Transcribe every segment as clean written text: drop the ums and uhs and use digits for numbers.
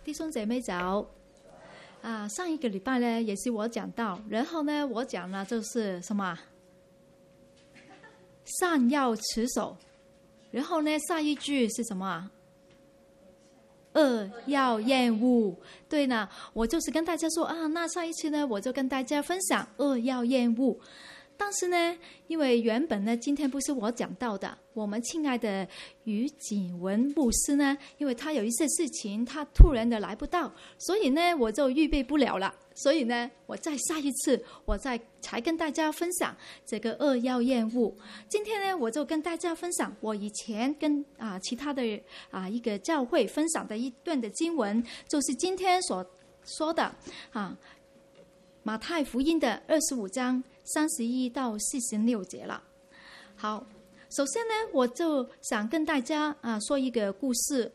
弟兄姐妹早上一个礼拜呢也是我讲到，然后呢我讲了就是什么善要持守，然后呢下一句是什么恶要厌恶。对呢，我就是跟大家说那下一期呢我就跟大家分享恶要厌恶。但是呢，因为原本呢今天不是我讲到的，我们亲爱的于景文牧师呢，因为他有一些事情他突然的来不到，所以呢我就预备不了了，所以呢我在下一次我才跟大家分享这个恶要厌恶。今天呢我就跟大家分享我以前跟其他的一个教会分享的一段的经文，就是今天所说的马太福音的25章31到46节了。好，首先呢我就想跟大家说一个故事，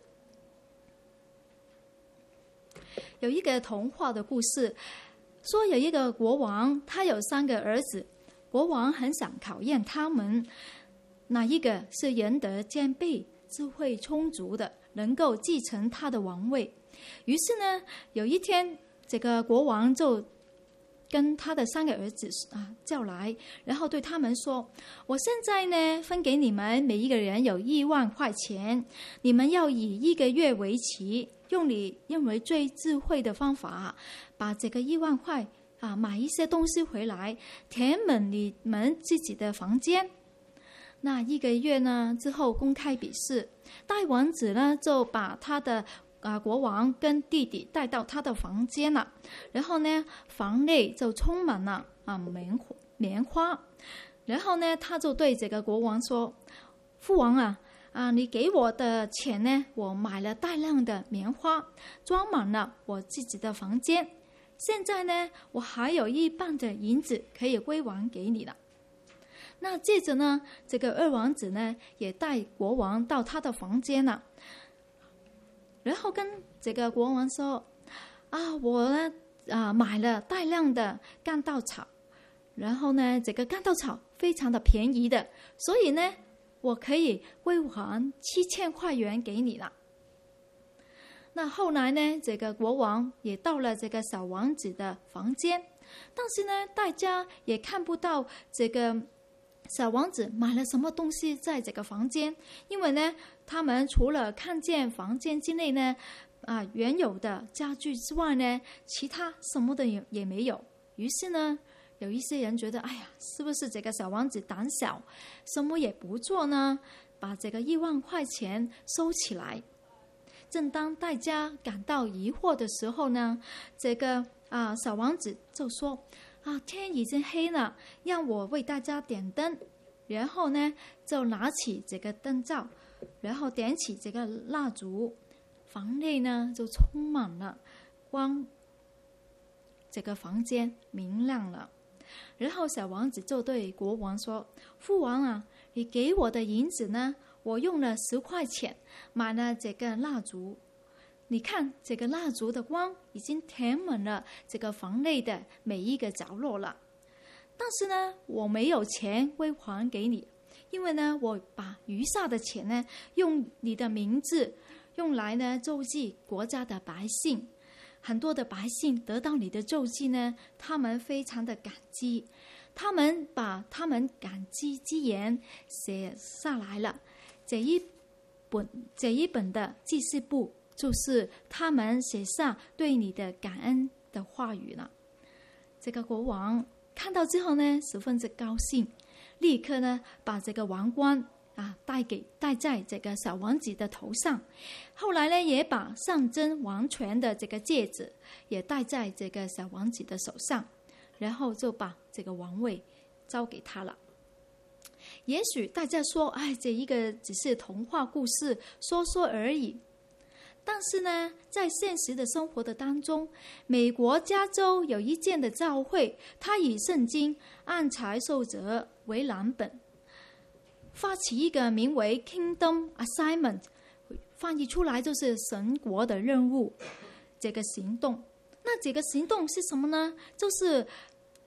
有一个童话的故事，说有一个国王，他有3个儿子，国王很想考验他们哪一个是仁德兼备、智慧充足的，能够继承他的王位。于是呢有一天，这个国王就跟他的3个儿子叫来，然后对他们说，我现在呢分给你们每一个人有1万块钱，你们要以1个月为期，用你认为最智慧的方法，把这个1万块买一些东西回来，填满你们自己的房间。那1个月呢之后公开比试，大王子呢就把他的国王跟弟弟带到他的房间了，然后呢房内就充满了棉花，然后呢他就对这个国王说，父王你给我的钱呢，我买了大量的棉花，装满了我自己的房间，现在呢我还有1半的银子可以归还给你了。那接着呢这个2王子呢也带国王到他的房间了，然后跟这个国王说我呢买了大量的干稻草，然后呢这个干稻草非常的便宜的，所以呢我可以归还7000块元给你了。那后来呢这个国王也到了这个小王子的房间，但是呢大家也看不到这个小王子买了什么东西在这个房间，因为呢他们除了看见房间之内呢原有的家具之外呢，其他什么的也没有。于是呢有一些人觉得，是不是这个小王子胆小，什么也不做呢，把这个1万块钱收起来。正当大家感到疑惑的时候呢，这个小王子就说，天已经黑了，让我为大家点灯。然后呢就拿起这个灯罩，然后点起这个蜡烛，房内呢就充满了光，这个房间明亮了。然后小王子就对国王说，父王你给我的银子呢，我用了10块钱买了这个蜡烛，你看这个蜡烛的光已经填满了这个房内的每一个角落了，但是呢我没有钱归还给你，因为呢我把余下的钱呢用你的名字用来呢救济国家的百姓，很多的百姓得到你的救济呢，他们非常的感激，他们把他们感激之言写下来了，这一本的记事簿就是他们写下对你的感恩的话语了。这个国王看到之后呢十分之高兴，立刻呢把这个王冠戴在这个小王子的头上，后来呢也把象征王权的这个戒指也戴在这个小王子的手上，然后就把这个王位交给他了。也许大家说，这一个只是童话故事，说说而已。但是呢在现实的生活的当中，美国加州有一间的教会，他以圣经按才受者为蓝本，发起一个名为 Kingdom Assignment， 翻译出来就是神国的任务这个行动。那这个行动是什么呢？就是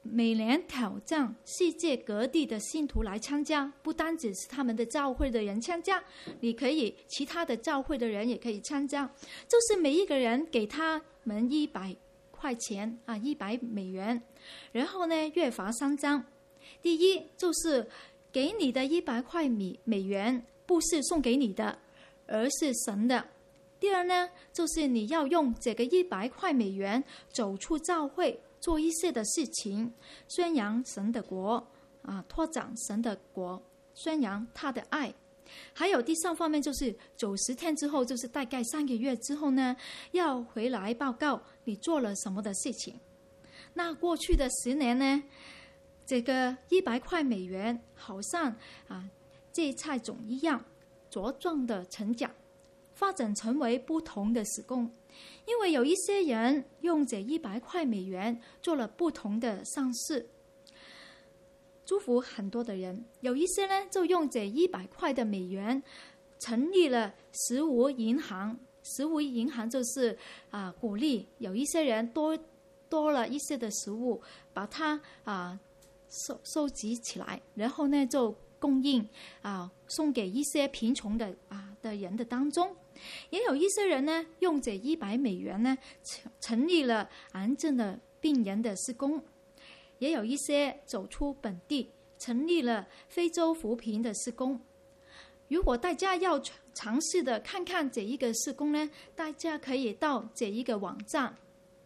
每年挑战世界各地的信徒来参加，不单只是他们的教会的人参加，你可以其他的教会的人也可以参加，就是每一个人给他们100块钱100美元，然后呢月罚3章。第一就是给你的100块美元不是送给你的，而是神的。第二呢，就是你要用这个100块美元走出教会，做一些的事情，宣扬神的国拓展神的国，宣扬他的爱。还有第三方面就是90天之后，就是大概3个月之后呢，要回来报告你做了什么的事情。那过去的10年呢，这个100块美元好像芥菜种一样茁壮的成长，发展成为不同的事工。因为有一些人用这100块美元做了不同的善事，祝福很多的人。有一些呢就用这100块的美元成立了食物银行。食物银行就是鼓励有一些人多了一些的食物，把它收集起来，然后呢就供应送给一些贫穷的人的当中。也有一些人呢用这100美元呢成立了癌症的病人的事工，也有一些走出本地成立了非洲扶贫的事工。如果大家要尝试的看看这一个事工呢，大家可以到这一个网站，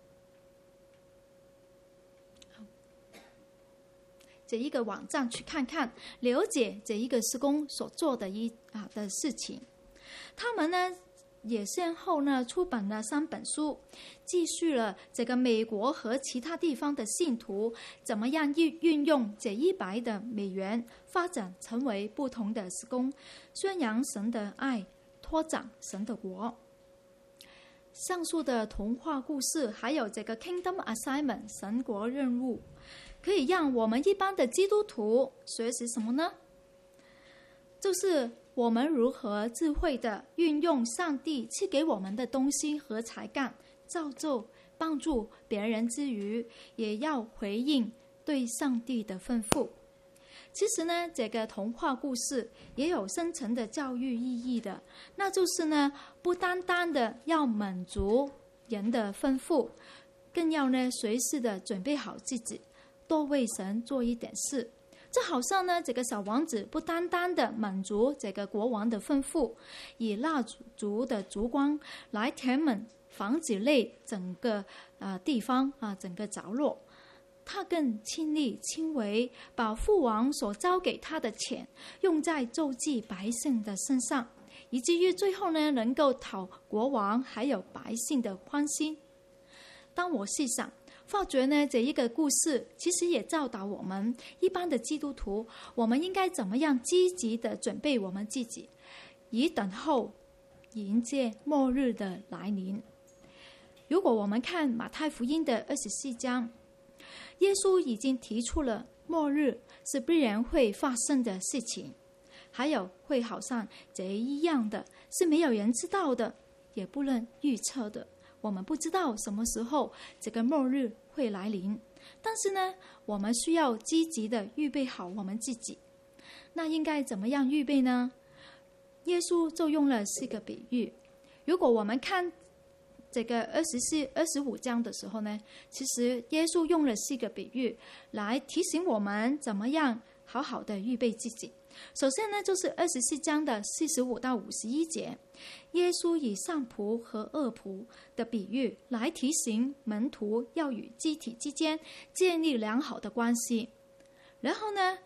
去看看，了解这一个事工所做的的事情。他们呢也先后呢出版了3本书，记述了这个美国和其他地方的信徒怎么样运用这100的美元，发展成为不同的事工，宣扬神的爱，拓展神的国。上述的童话故事还有这个 Kingdom Assignment 神国任务，可以让我们一般的基督徒学习什么呢？就是我们如何智慧的运用上帝赐给我们的东西和才干，造就帮助别人之余，也要回应对上帝的吩咐。其实呢，这个童话故事也有深层的教育意义的，那就是呢，不单单的要满足人的吩咐，更要呢随时的准备好自己，多为神做一点事。这好像呢，这个小王子不单单的满足这个国王的吩咐，以蜡烛的烛光来填满房子内整个地方整个角落，他更亲力亲为，把父王所交给他的钱用在救济百姓的身上，以至于最后呢，能够讨国王还有百姓的欢心。当我细想发觉呢，这一个故事其实也教导我们一般的基督徒，我们应该怎么样积极的准备我们自己，以等候迎接末日的来临。如果我们看马太福音的24章，耶稣已经提出了末日是必然会发生的事情，还有会好像贼一样的，是没有人知道的，也不能预测的。我们不知道什么时候这个末日会来临，但是呢，我们需要积极的预备好我们自己。那应该怎么样预备呢？耶稣就用了4个比喻。如果我们看这个25章的时候呢，其实耶稣用了4个比喻来提醒我们怎么样好好的预备自己。首先呢，就是24章的45到51节，耶稣以善仆和恶仆的比喻来提醒门徒要与肢体之间建立良好的关系。然后呢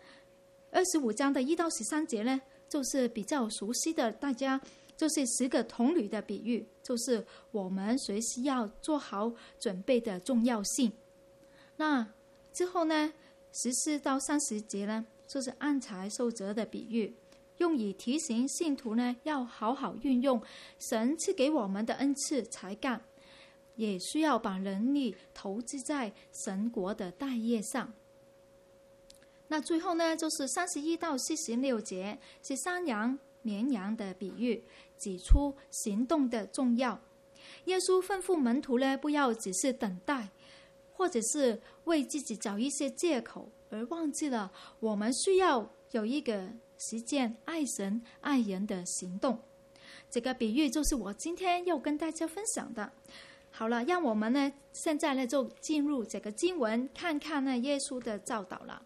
，25章的1到13节呢，就是比较熟悉的，大家就是10个童女的比喻，就是我们随时要做好准备的重要性。那之后呢，14到30节呢，就是按财受责的比喻，用以提醒信徒呢要好好运用神赐给我们的恩赐才干，也需要把人力投资在神国的大业上。那最后呢，就是31到46节，是山羊绵羊的比喻，指出行动的重要。耶稣吩咐门徒呢，不要只是等待， 或者是为自己找一些借口，而忘记了我们需要有一个实践爱神爱人的行动。这个比喻就是我今天要跟大家分享的。好了，让我们呢现在呢就进入这个经文，看看呢耶稣的教导了。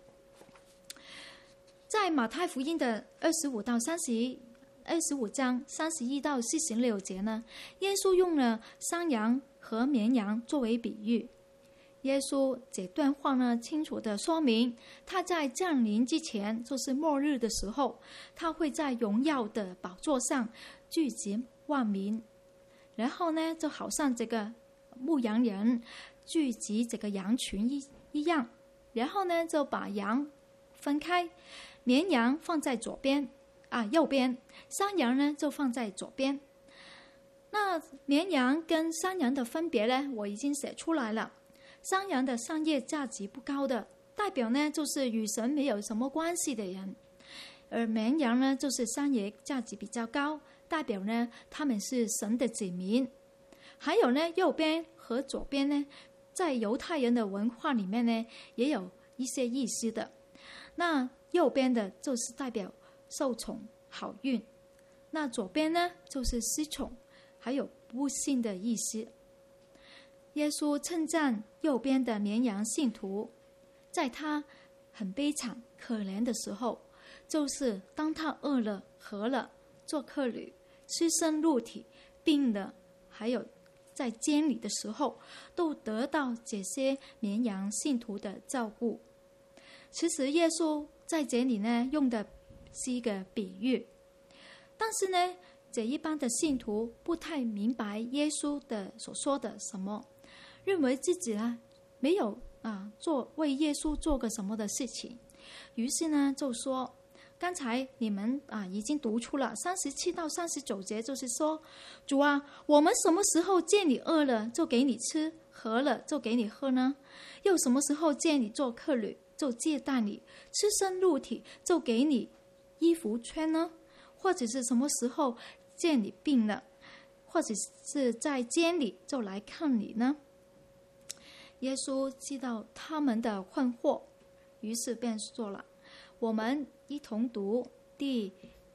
在马太福音的25章31到46节呢，耶稣用了山羊和绵羊作为比喻。耶稣这段话呢，清楚地说明他在降临之前，就是末日的时候，他会在荣耀的宝座上聚集万民，然后呢，就好像这个牧羊人聚集这个羊群一样，然后呢，就把羊分开，绵羊放在右边，山羊呢就放在左边。那绵羊跟山羊的分别呢，我已经写出来了。山羊的商业价值不高的，代表呢就是与神没有什么关系的人；而绵羊呢，就是商业价值比较高，代表呢他们是神的子民。还有呢，右边和左边呢，在犹太人的文化里面呢，也有一些意思的。那右边的就是代表受宠好运，那左边呢就是失宠还有不幸的意思。耶稣称赞右边的绵羊信徒，在他很悲惨可怜的时候，就是当他饿了渴了做客旅赤身露体病了，还有在监里的时候，都得到这些绵羊信徒的照顾。其实耶稣在这里呢用的是一个比喻，但是呢这一般的信徒不太明白耶稣的所说的什么，认为自己呢没有为耶稣做个什么的事情，于是呢就说，刚才你们已经读出了37到39节，就是说，主啊，我们什么时候见你饿了就给你吃，渴了就给你喝呢？又什么时候见你做客旅就接待你，赤身露体就给你衣服穿呢？或者是什么时候见你病了，或者是在监里就来看你呢？耶稣知道他们的困惑，于是便说了，我们一同读第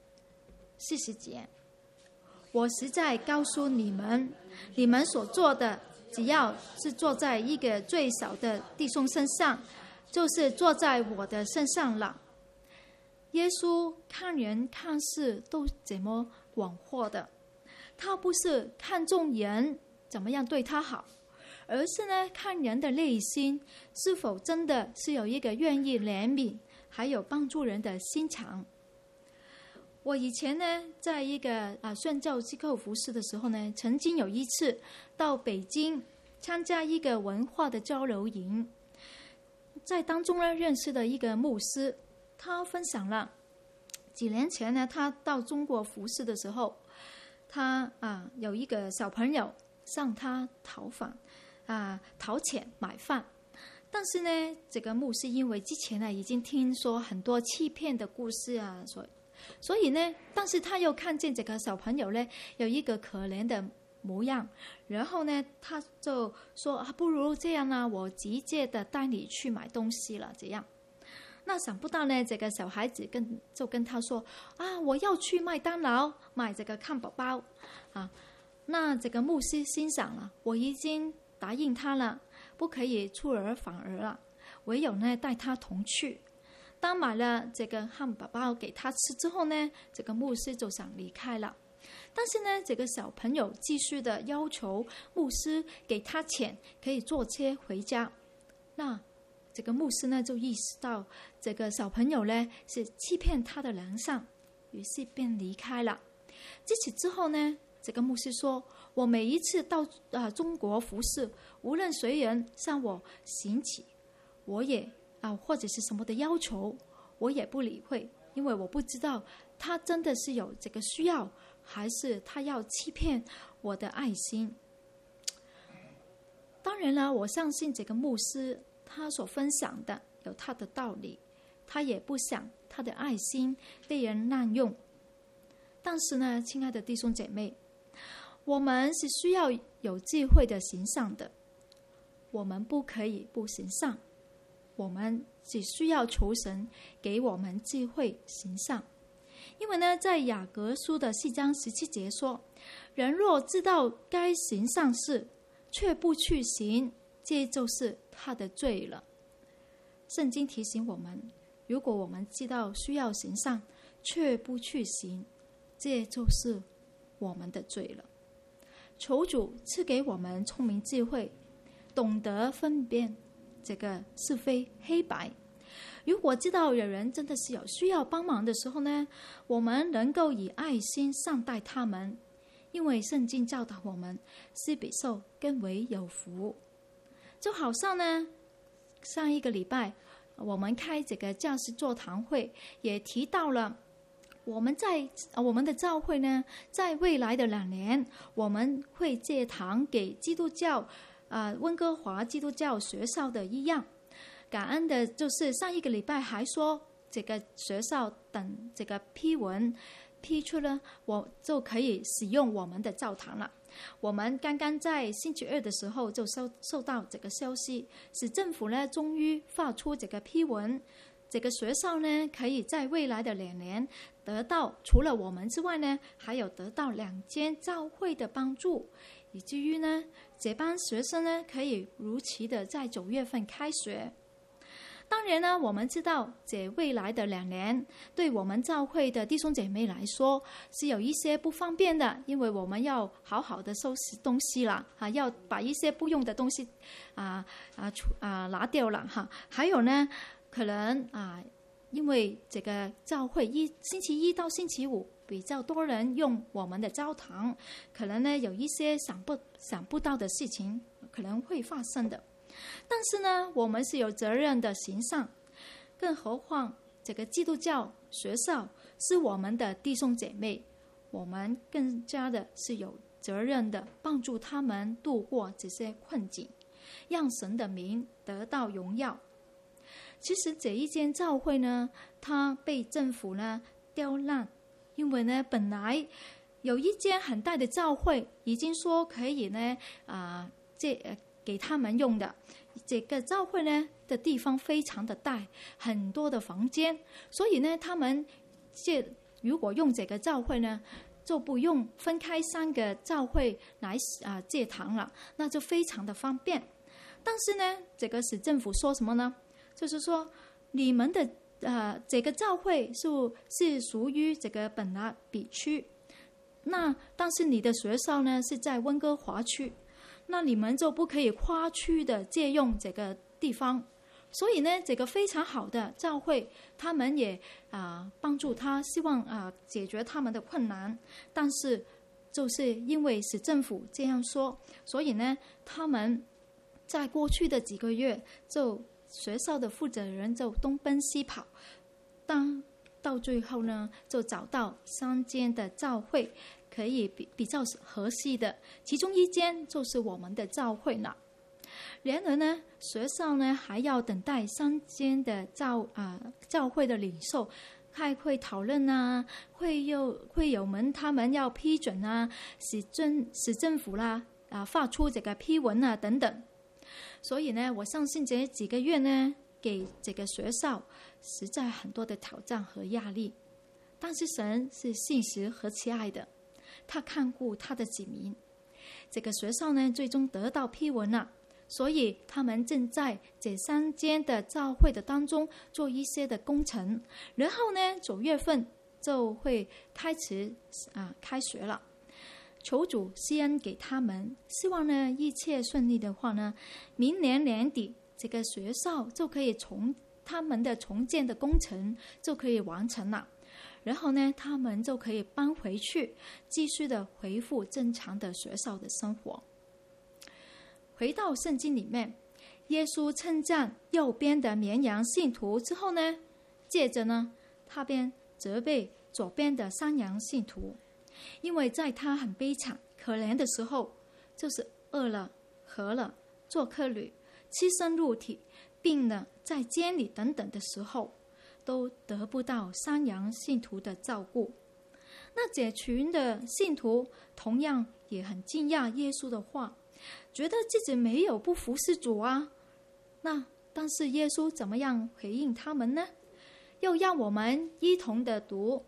40节。我实在告诉你们，你们所做的，只要是坐在一个最小的弟兄身上，就是坐在我的身上了。耶稣看人看事都这么广阔的，他不是看重人怎么样对他好，而是呢看人的内心是否真的是有一个愿意怜悯还有帮助人的心肠。我以前呢在一个宣教机构服侍的时候呢，曾经有一次到北京参加一个文化的交流营，在当中呢认识了一个牧师，他分享了几年前呢他到中国服侍的时候，他有一个小朋友向他讨钱买饭，但是呢这个牧师因为之前呢已经听说很多欺骗的故事所以呢，但是他又看见这个小朋友呢有一个可怜的模样，然后呢他就说不如这样我直接的带你去买东西了这样。那想不到呢这个小孩子就跟他说我要去麦当劳买这个汉堡包那这个牧师心想了，我已经答应他了，不可以出尔反尔了，唯有呢带他同去。当买了这个汉堡包给他吃之后呢，这个牧师就想离开了，但是呢这个小朋友继续的要求牧师给他钱可以坐车回家。那这个牧师呢就意识到这个小朋友呢是欺骗他的良善，于是便离开了。自此之后呢，这个牧师说，我每一次到中国服侍，无论谁人向我行乞，我也或者是什么的要求，我也不理会，因为我不知道他真的是有这个需要，还是他要欺骗我的爱心。当然了，我相信这个牧师他所分享的有他的道理，他也不想他的爱心被人滥用。但是呢，亲爱的弟兄姐妹，我们是需要有智慧的行善的。 我们不可以不行善，我们只需要求神给我们智慧行善。因为呢，在雅各书的4章17节说，人若知道该行善事，却不去行，这就是他的罪了。圣经提醒我们，如果我们知道需要行善，却不去行，这就是我们的罪了。求主赐给我们聪明智慧，懂得分辨这个是非黑白。如果知道有人真的是有需要帮忙的时候呢，我们能够以爱心善待他们，因为圣经教导我们，施比受更为有福。就好像呢，上一个礼拜我们开这个教师座谈会，也提到了我们的教会呢，在未来的2年，我们会借堂给基督教温哥华基督教学校的一样。感恩的就是上一个礼拜还说，这个学校等这个批文批出了，我就可以使用我们的教堂了。我们刚刚在星期二的时候就收到这个消息，市政府呢终于发出这个批文，这个学校呢可以在未来的2年得到除了我们之外呢，还有得到2间教会的帮助，以至于呢这班学生呢可以如期的在9月份开学。当然呢，我们知道这未来的2年对我们教会的弟兄姐妹来说是有一些不方便的，因为我们要好好的收拾东西了要把一些不用的东西拿掉了还有呢，可能因为这个教会星期一到星期五比较多人用我们的教堂，可能呢有一些想不到的事情可能会发生的。但是呢，我们是有责任的行善，更何况这个基督教学校是我们的弟兄姐妹，我们更加的是有责任的帮助他们度过这些困境，让神的名得到荣耀。其实这一间教会呢，它被政府呢刁难，因为呢本来有一间很大的教会已经说可以呢给他们用的，这个教会呢的地方非常的大，很多的房间，所以呢他们如果用这个教会呢，就不用分开3个教会来借堂了，那就非常的方便。但是呢，这个市政府说什么呢？就是说你们的这个教会是属于这个本拉比区，但是你的学校呢是在温哥华区，那你们就不可以跨区的借用这个地方。所以呢，这个非常好的教会，他们也帮助他，希望解决他们的困难。但是就是因为市政府这样说，所以呢，他们在过去的几个月，就学校的负责人就东奔西跑，到最后呢，就找到3间的教会可以比较合适的，其中1间就是我们的教会了。然而呢，学校呢还要等待3间的教会的领袖开会讨论会友们他们要批准市政府发出这个批文等等。所以呢，我相信这几个月呢，给这个学校实在很多的挑战和压力。但是神是信实和慈爱的，他看顾他的子民。这个学校呢，最终得到批文了，所以他们正在这3间的教会的当中做一些的工程，然后呢9月份就会开学了。求主施恩给他们，希望呢一切顺利的话呢，明年年底这个学校就可以他们的重建的工程就可以完成了，然后呢他们就可以搬回去，继续的恢复正常的学校的生活。回到圣经里面，耶稣称赞右边的绵羊信徒之后呢，接着呢他便责备左边的山羊信徒，因为在他很悲惨可怜的时候，就是饿了、渴了、做客旅、栖身入体、病了、在监里等等的时候，都得不到山羊信徒的照顾。那这群的信徒同样也很惊讶耶稣的话， 觉得自己没有不服侍主啊。但是耶稣怎么样回应他们呢？又让我们一同的读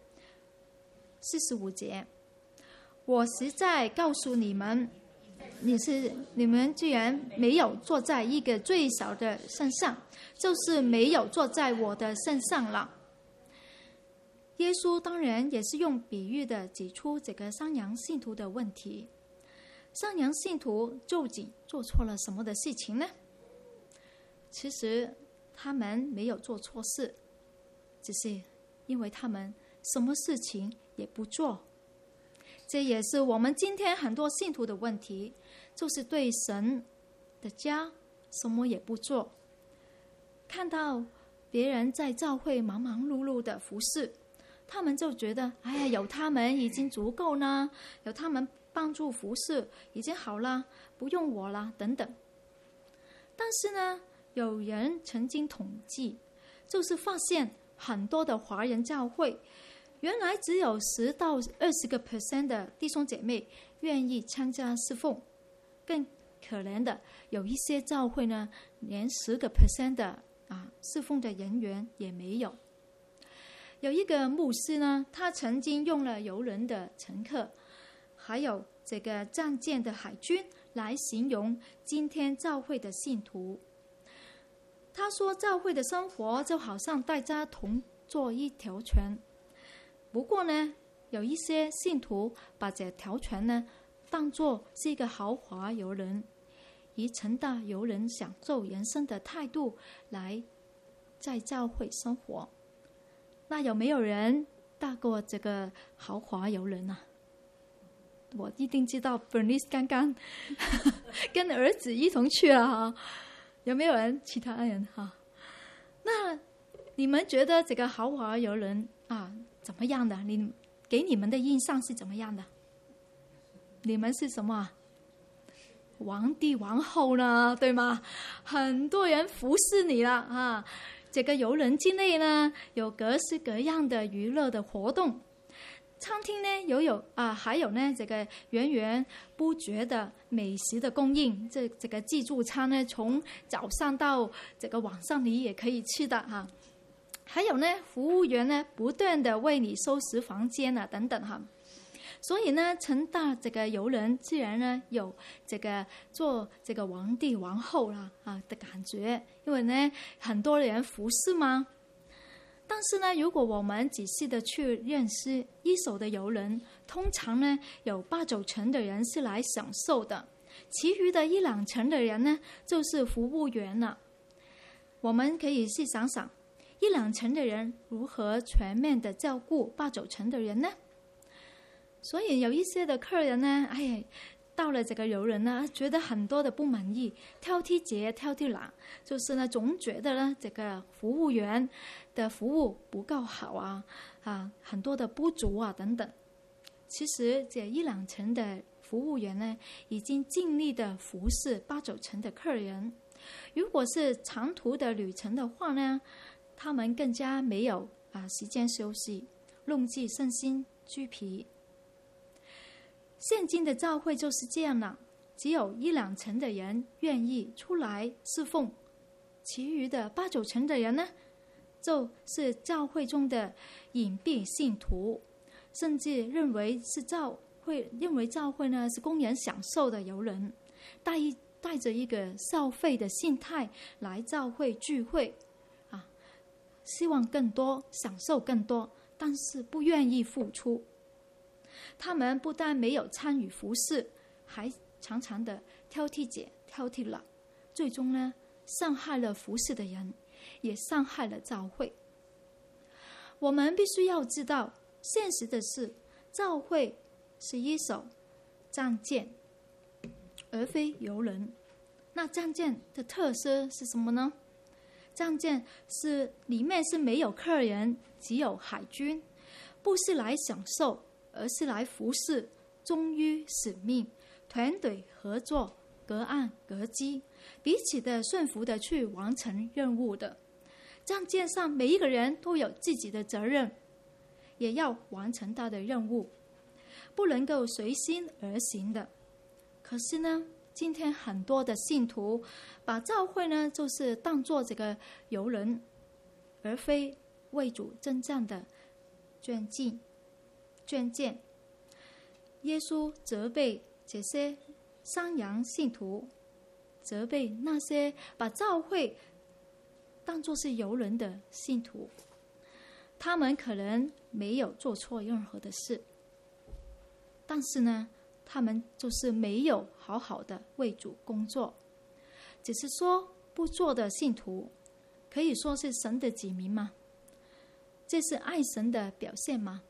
45节。我实在告诉你们，你们既然没有坐在一个最小的身上，就是没有坐在我的身上了。耶稣当然也是用比喻的指出这个山羊信徒的问题。山羊信徒究竟做错了什么的事情呢？其实他们没有做错事，只是因为他们什么事情也不做。这也是我们今天很多信徒的问题，就是对神的家什么也不做。看到别人在教会忙忙碌碌的服侍，他们就觉得有他们已经足够了，有他们帮助服侍已经好了，不用我了等等。但是呢，有人曾经统计，就是发现很多的华人教会原来只有10到20% 的弟兄姐妹愿意参加侍奉。更可怜的，有一些教会呢，连10% 的侍奉的人员也没有。有一个牧师呢，他曾经用了游轮的乘客，还有这个战舰的海军来形容今天教会的信徒。他说，教会的生活就好像大家同坐一条船。不过呢，有一些信徒把这条船呢当作是一个豪华游轮，以乘搭游轮享受人生的态度来在教会生活。那有没有人搭过这个豪华游轮啊？我一定知道 Bernice 刚刚跟儿子一同去了哈。有没有人其他人哈？那你们觉得这个豪华游轮怎么样的？给你们的印象是怎么样的？你们是什么？皇帝王后呢，对吗？很多人服侍你了啊！这个游轮境内呢，有各式各样的娱乐的活动，餐厅呢还有呢这个源源不绝的美食的供应。这个自助餐呢，从早上到这个晚上你也可以吃的哈。还有呢，服务员呢不断的为你收拾房间等等哈。所以呢，乘搭这个游轮自然呢有这个做这个皇帝王后的感觉，因为呢很多人服侍嘛。但是呢，如果我们仔细的去认识一手的游轮，通常呢有8-9成的人是来享受的，其余的1-2成的人呢就是服务员了。我们可以去想想，1-2成的人如何全面的照顾8-9成的人呢？所以有一些的客人呢，到了这个游轮呢，觉得很多的不满意，挑剔节挑剔懒，就是呢总觉得呢这个服务员的服务不够好很多的不足等等。其实这1-2成的服务员呢，已经尽力的服侍8-9成的客人。如果是长途的旅程的话呢，他们更加没有时间休息，弄至身心俱疲。现今的教会就是这样了，只有1-2成的人愿意出来侍奉，其余的8-9成的人呢，就是教会中的隐蔽信徒，甚至认为教会呢是供人享受的游轮，带着一个消费的心态来教会聚会希望更多，享受更多，但是不愿意付出。他们不但没有参与服侍，还常常的挑剔节挑剔了，最终呢伤害了服侍的人，也伤害了教会。我们必须要知道，现实的是教会是一艘战舰，而非游轮。那战舰的特色是什么呢？战舰里面是没有客人，只有海军，不是来享受，而是来服侍，忠于使命，团队合作，隔岸隔机，彼此的顺服的去完成任务的。战舰上每一个人都有自己的责任，也要完成他的任务，不能够随心而行的。可是呢， 今天很多的信徒把教会呢，就是当作这个游人，而非为主征战的捐荐。耶稣责备这些山羊信徒，责备那些把教会当作是游人的信徒，他们可能没有做错任何的事，但是呢，他们就是没有好好的为主工作。只是说不做的信徒，可以说是神的子民吗？这是爱神的表现吗？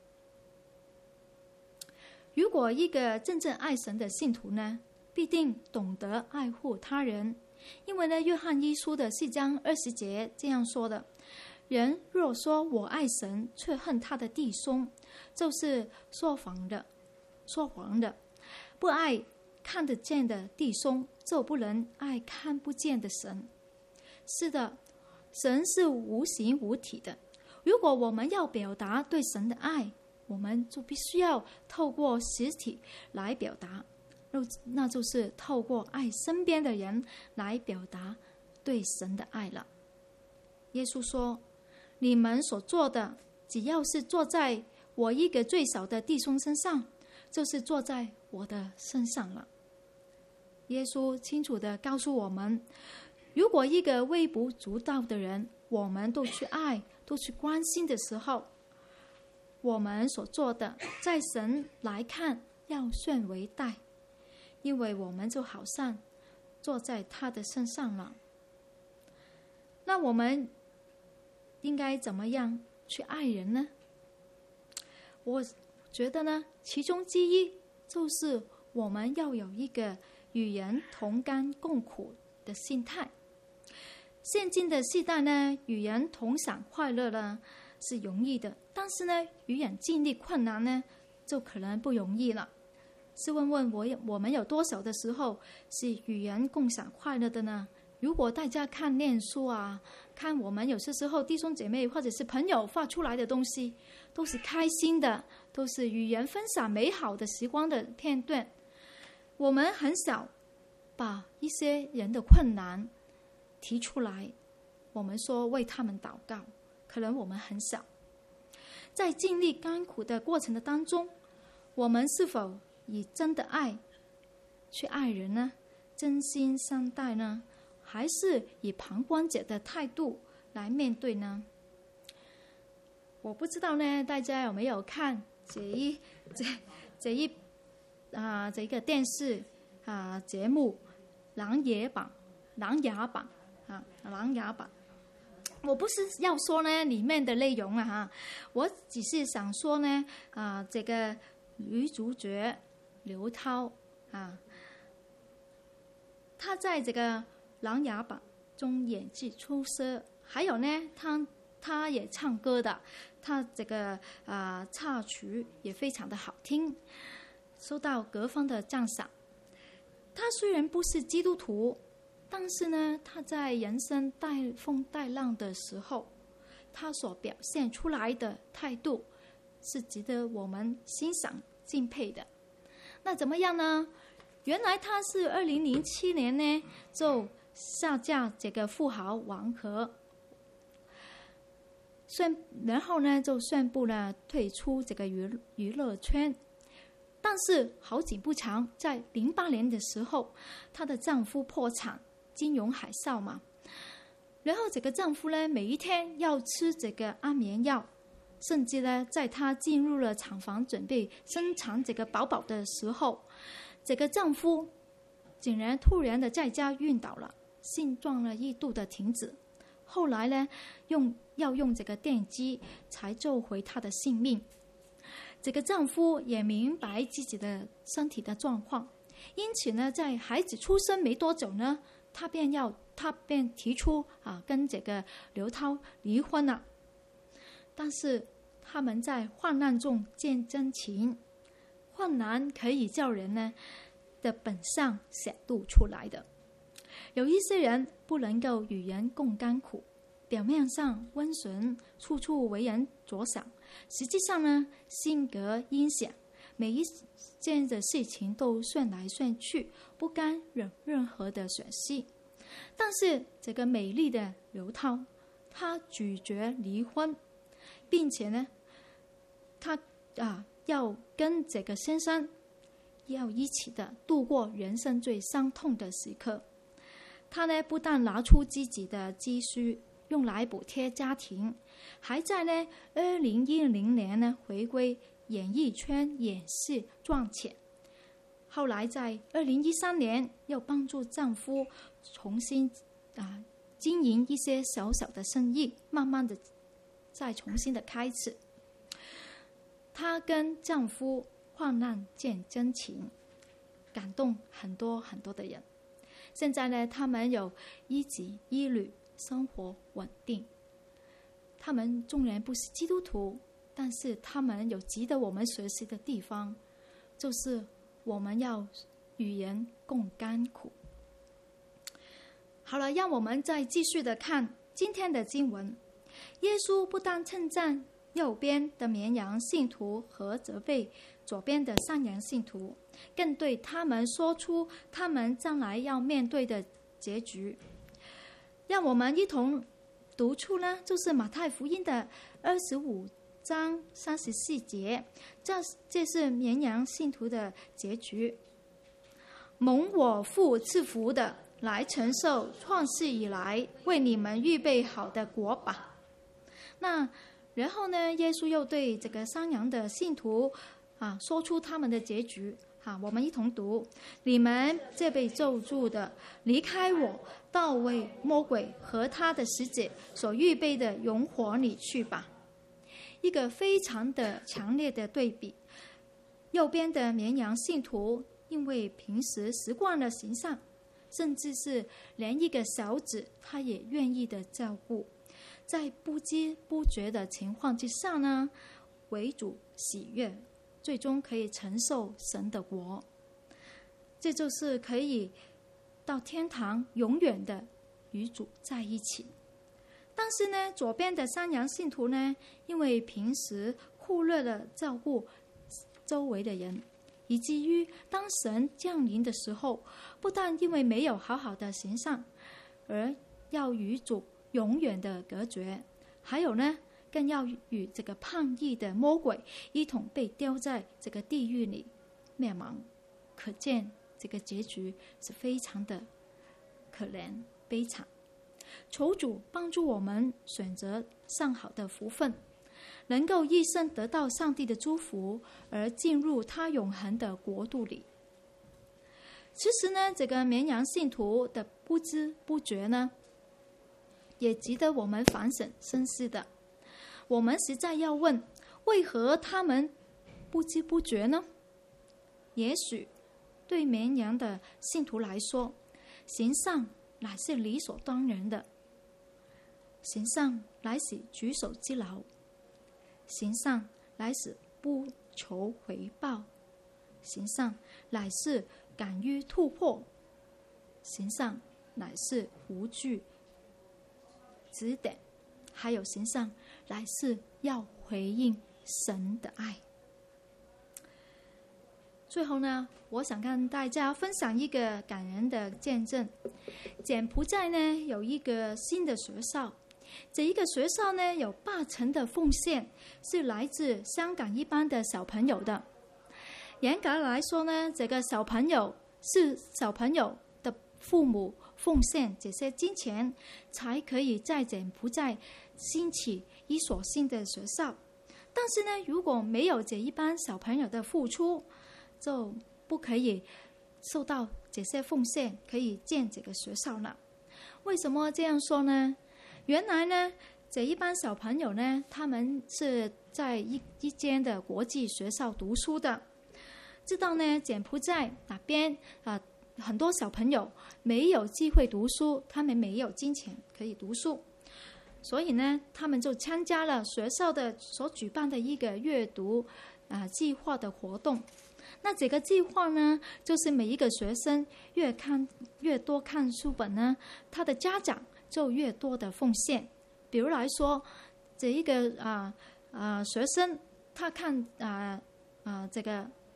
如果一个真正爱神的信徒呢，必定懂得爱护他人。因为呢，约翰一书的4章20节这样说的：人若说我爱神，却恨他的弟兄，就是说谎的。不爱看得见的弟兄，就不能爱看不见的神。是的，神是无形无体的。如果我们要表达对神的爱，我们就必须要透过实体来表达，那就是透过爱身边的人来表达对神的爱了。耶稣说，你们所做的，只要是做在我一个最小的弟兄身上，就是做在我的身上了。耶稣清楚地告诉我们，如果一个微不足道的人，我们都去爱，都去关心的时候，我们所做的，在神来看要算为大，因为我们就好像坐在他的身上了。那我们应该怎么样去爱人呢？我觉得呢，其中之一就是我们要有一个与人同甘共苦的心态。现今的世代呢，与人同享快乐呢是容易的，但是呢，与人经历困难呢，就可能不容易了。试问问我们有多少的时候是与人共享快乐的呢？如果大家看念书啊，看我们有些时候弟兄姐妹或者是朋友发出来的东西，都是开心的，都是与人分享美好的时光的片段。我们很少把一些人的困难提出来，我们说为他们祷告，可能我们很少。在经历甘苦的过程的当中，我们是否以真的爱去爱人呢？真心相待呢？还是以旁观者的态度来面对呢？我不知道呢，大家有没有看这个电视节目《琅琊榜》我不是要说呢里面的内容我只是想说呢这个女主角刘涛她在这个《琅琊榜》中演技出色，还有呢她也唱歌的，她这个插曲也非常的好听，受到各方的赞赏。她虽然不是基督徒，但是呢，她在人生带风带浪的时候，她所表现出来的态度是值得我们欣赏敬佩的。那怎么样呢？原来她是2007年呢就下嫁这个富豪王和，然后呢就宣布了退出这个娱乐圈。但是好景不长，在08年的时候，她的丈夫破产，金融海啸嘛。然后这个丈夫呢，每一天要吃这个安眠药，甚至呢，在她进入了产房准备生产这个宝宝的时候，这个丈夫竟然突然的在家晕倒了，心脏呢一度的停止。后来呢，要用这个电击才救回她的性命。这个丈夫也明白自己的身体的状况，因此呢，在孩子出生没多久呢，他便提出跟这个刘涛离婚了。但是他们在患难中见真情，患难可以叫人呢的本相显露出来的。有一些人不能够与人共甘苦，表面上温顺，处处为人着想，实际上呢，性格阴险， 每一件的事情都顺来顺去，不干任何的损失。但是这个美丽的刘涛，她拒绝离婚，并且呢，她要跟这个先生要一起的度过人生最伤痛的时刻。她呢，不但拿出自己的积蓄用来补贴家庭，还在呢2010年呢回归演艺圈演戏赚钱。后来在2013年又帮助丈夫重新经营一些小小的生意，慢慢的再重新的开始。她跟丈夫患难见真情，感动很多很多的人。现在呢，他们有一子一女，生活稳定。他们纵然不是基督徒，但是他们有值得我们学习的地方，就是我们要与人共甘苦。好了，让我们再继续的看今天的经文。耶稣不但称赞右边的绵羊信徒和责备左边的山羊信徒，更对他们说出他们将来要面对的结局。让我们一同读出呢，就是马太福音的25章34节，这是绵羊信徒的结局。蒙我父赐福的，来承受创世以来为你们预备好的国吧。那然后呢，耶稣又对这个山羊的信徒说出他们的结局。我们一同读：你们这被咒诅的，离开我，到为魔鬼和他的使者所预备的永火里去吧。一个非常的强烈的对比。右边的绵羊信徒因为平时习惯了行善，甚至是连一个小子他也愿意的照顾，在不知不觉的情况之下呢，为主喜悦，最终可以承受神的国，这就是可以到天堂永远的与主在一起。但是呢，左边的山羊信徒呢，因为平时忽略了照顾周围的人，以至于当神降临的时候，不但因为没有好好的行善，而要与主永远的隔绝，还有呢，更要与这个叛逆的魔鬼一同被丢在这个地狱里灭亡。可见这个结局是非常的可怜悲惨。求主帮助我们选择上好的福分，能够一生得到上帝的祝福，而进入他永恒的国度里。其实呢，这个绵羊信徒的不知不觉呢，也值得我们反省深思的。我们实在要问，为何他们不知不觉呢？也许对绵羊的信徒来说，行善乃是理所当然的，行善乃是举手之劳，行善乃是不求回报，行善乃是敢于突破，行善乃是无惧指点，还有行善乃是要回应神的爱。最后呢，我想跟大家分享一个感人的见证。柬埔寨呢有一个新的学校，这一个学校呢有80%的奉献是来自香港一般的小朋友的。严格来说呢，这个小朋友是小朋友的父母奉献这些金钱，才可以在柬埔寨兴起一所新的学校。但是呢，如果没有这一班小朋友的付出，就不可以受到这些奉献，可以建这个学校了。为什么这样说呢？原来呢，这一班小朋友呢，他们是在一间的国际学校读书的。知道呢，柬埔寨那边很多小朋友没有机会读书，他们没有金钱可以读书，所以呢，他们就参加了学校的所举办的一个阅读计划的活动。那这个计划呢，就是每一个学生越多看书本呢，他的家长就越多的奉献。比如来说，这一个学生他看这个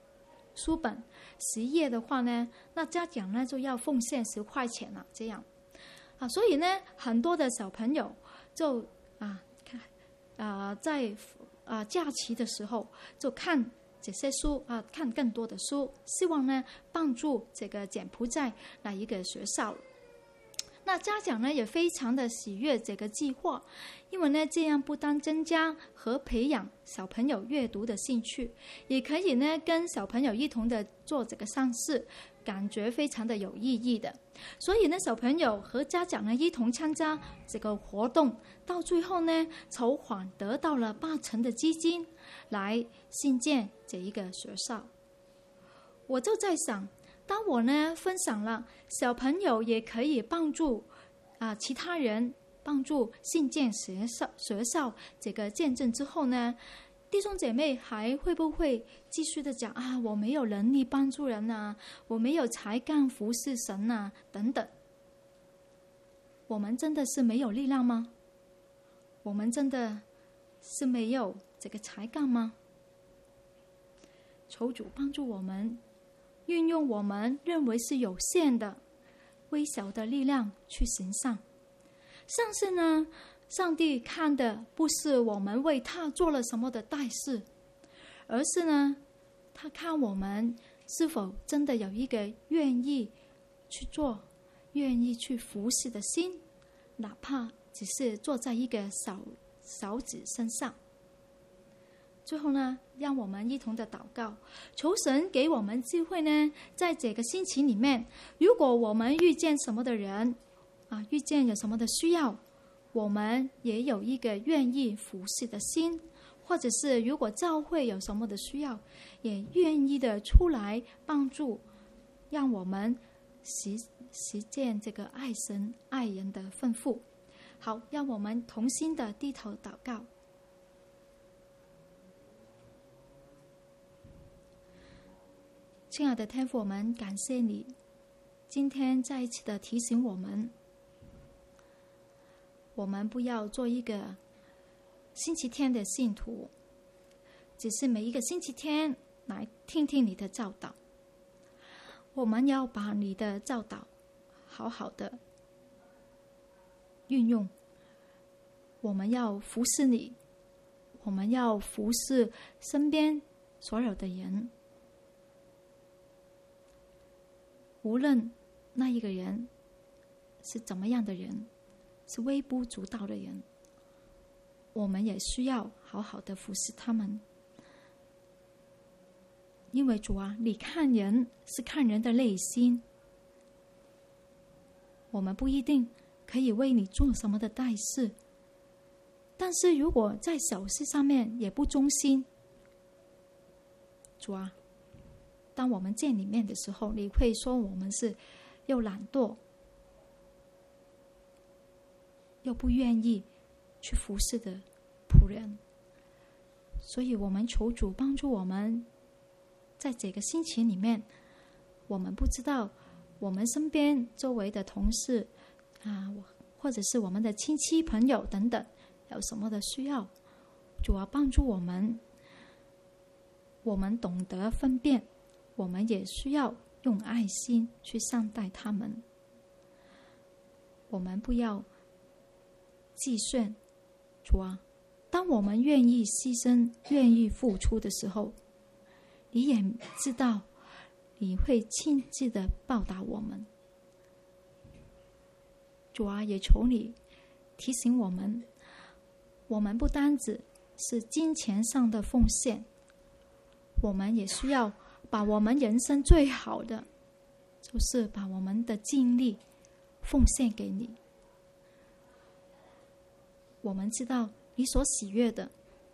书本10页的话呢，那家长呢就要奉献10块钱了，这样所以呢，很多的小朋友就在假期的时候就看这些书看更多的书，希望呢帮助这个柬埔寨那一个学校。那家长呢也非常的喜悦这个计划，因为呢这样不但增加和培养小朋友阅读的兴趣，也可以呢跟小朋友一同的做这个善事，感觉非常的有意义的。所以呢小朋友和家长呢一同参加这个活动，到最后呢筹款得到了80%的基金来新建这一个学校。我就在想，当我呢分享了小朋友也可以帮助其他人，帮助新建学校这个见证之后呢，弟兄姐妹还会不会继续的讲我没有能力帮助人我没有才干服侍神等等？我们真的是没有力量吗？我们真的是没有这个才干吗？求主帮助我们，运用我们认为是有限的微小的力量去行善。上次呢，上帝看的不是我们为他做了什么的大事，而是呢，他看我们是否真的有一个愿意去做、愿意去服侍的心，哪怕只是坐在一个小子身上。最后呢，让我们一同的祷告，求神给我们机会呢，在这个星期里面，如果我们遇见什么的人遇见有什么的需要，我们也有一个愿意服侍的心，或者是如果教会有什么的需要，也愿意的出来帮助，让我们实践这个爱神爱人的吩咐。好，让我们同心的低头祷告。亲爱的天父，我们感谢你今天再一次的提醒我们，我们不要做一个星期天的信徒，只是每一个星期天来听听你的教导。我们要把你的教导好好的运用，我们要服侍你，我们要服侍身边所有的人，无论那一个人是怎么样的人，是微不足道的人，我们也需要好好的服侍他们。因为主你看人是看人的内心，我们不一定可以为你做什么的大事，但是如果在小事上面也不忠心，主当我们见你面的时候，你会说我们是又懒惰又不愿意去服侍的仆人。所以我们求主帮助我们，在这个星期里面，我们不知道我们身边周围的同事或者是我们的亲戚朋友等等有什么的需要，主帮助我们，我们懂得分辨，我们也需要用爱心去善待他们。我们不要计算，主当我们愿意牺牲、愿意付出的时候，你也知道你会亲自的报答我们。主也求你提醒我们，我们不单只是金钱上的奉献，我们也需要把我们人生最好的，就是把我们的精力奉献给你。我们知道你所喜悦的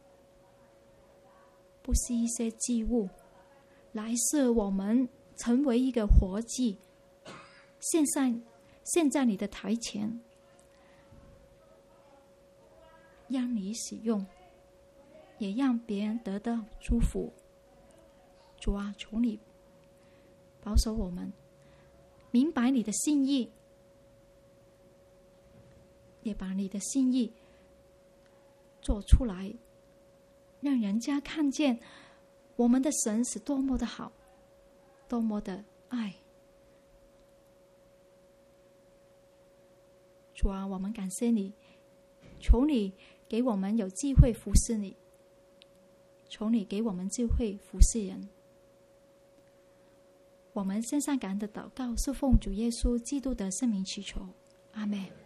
不是一些祭物，来是我们成为一个活祭，现在你的台前，让你使用，也让别人得到祝福。主求你保守我们，明白你的心意，也把你的心意做出来，让人家看见我们的神是多么的好， 多么的爱。主啊，我们感谢你，求你给我们有机会服侍你，求你给我们机会服侍人。我们献上感恩的祷告，是奉主耶稣基督的圣名祈求，阿们。